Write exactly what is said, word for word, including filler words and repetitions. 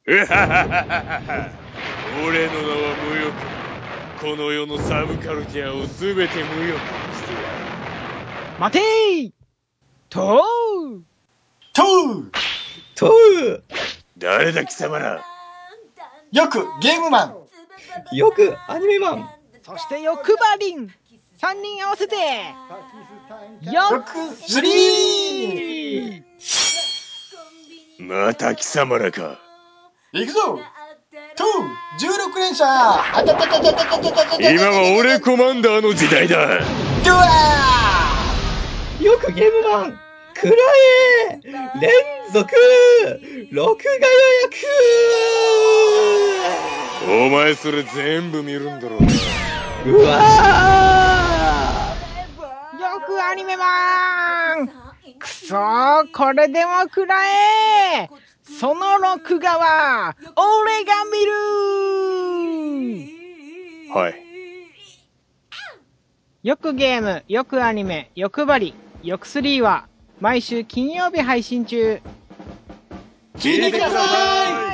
俺の名は無欲。この世のサブカルチャーをすべて無欲にしてやる。 待てーとうとうとう誰だ貴様ら。 よくゲームマン、 よくアニメマン、 そして欲張りん三人合わせてよくスリー。 また貴様らか。 行くぞ。とうじゅうろく連射。あたたたたたたたたた。 今は俺コマンダーの時代だ。 ドワー。 よくゲームマン、くらえ連続録画予約。 お前それ全部見るんだろうな。 うわーよくアニメマンくそーこれでもくらえその録画は俺が見る。 はい。 よくゲーム、よくアニメ、よくばり、よくスリーは毎週金曜日配信中。 聞いてください。